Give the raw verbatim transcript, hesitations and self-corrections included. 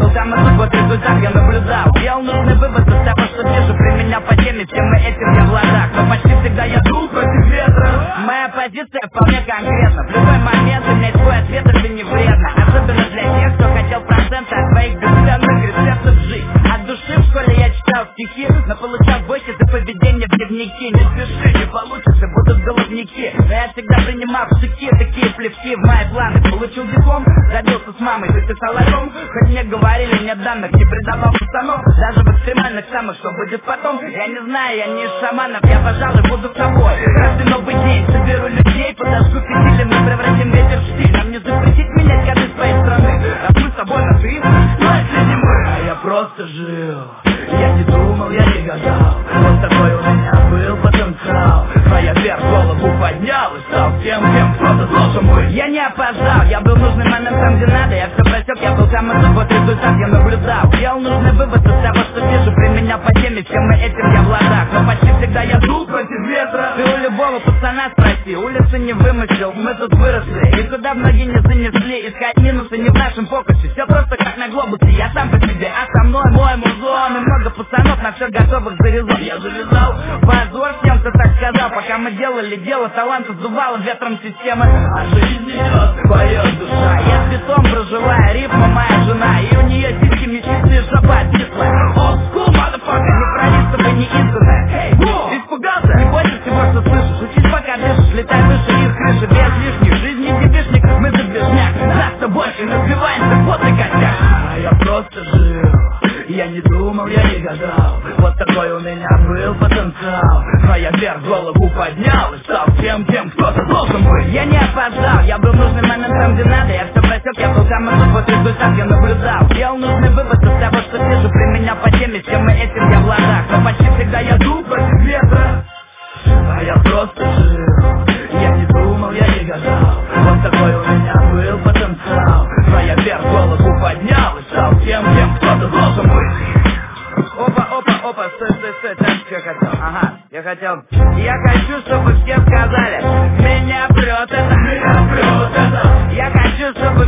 был там, и тут вот результат я наблюдал. Делал нужный вывод из того, что вижу, применял по теме, всем мы этим я в ладах. Но почти всегда я дул против ветра. Моя позиция вполне конкретна. В любой момент иметь свой ответ это не вредно. Особенно для тех, кто хотел проценты от своих бесценных рецептов жить. От души в школе я читал стихи, но получал больше за поведение в дневнике. Не спеши, не получится, будут голубники. Но я всегда принимал в штыки такие плевки в мои планы. Получил диплом, родился с мамой, записал альбом. Хоть мне говорили, нет данных, не придавал установок. Даже в экстремальных самых, что будет потом. Я не знаю, я не из шаманов, я, пожалуй, буду собой. Каждый новый день соберу людей, подожгу фитилем, мы превратим ветер в штиль. Нам не запретить менять коды своей страны. Раз мы с собой на ты, но если не мы. А я просто жил, я не думал, я не гадал. Вот такой у меня был потенциал. Но я вверх голову поднял и стал тем, кем кто-то должен быть. Я не опоздал, я был в нужный момент там, где надо. Я все просек, я был там, и вот результат я наблюдал. Делал нужный вывод из того, что вижу, применял по теме, всем мы этим я в ладах. Но почти всегда я дул против ветра. Ты у любого пацана спроси, улицы не вымысел, мы тут выросли. И куда многие не занесли, искать минусы не в нашем фокусе. Все просто как на глобусе, я сам по себе, а со мной мой музон. И много пацанов на все готовых зарезал. Я завязал позор с тем, кто так сказал. Пока мы делали дело, талант сдувало ветром системы. А жизнь идет, поет душа. Я с битом проживаю, рифма моя жена. И у нее диски месячные шабат дисла. Old school, motherfucker, не пролистывай, не изданное. Эй, испугался? Не бойся всего, что слышишь. Учись пока дышишь, летай выше их крыши. Без лишних жизней дебишник, мы забежняк. Нас-то больше разбиваемся, вот и костяк. А я просто жил, я не думал, я не гадал. Вот такой у меня был потенциал. Но я вверх голову поднял и стал тем, кем кто-то должен быть. Я не опоздал, я был в нужный момент там, где надо. Я все просек, я был там, и тут вот результат я наблюдал. Делал нужный вывод из того, что вижу, применял по теме, всем мы этим я в ладах. Но почти всегда я дул против ветра. А я просто жил, я не думал, я не гадал. Вот такой у меня был потенциал. Но я вверх голову поднял и стал тем, кем кто-то должен быть. Опа, опа, опа, стой, стой, стой, там что я хотел, ага, я хотел. Я хочу, чтобы все сказали, меня прет это, меня прет это. Я хочу, чтобы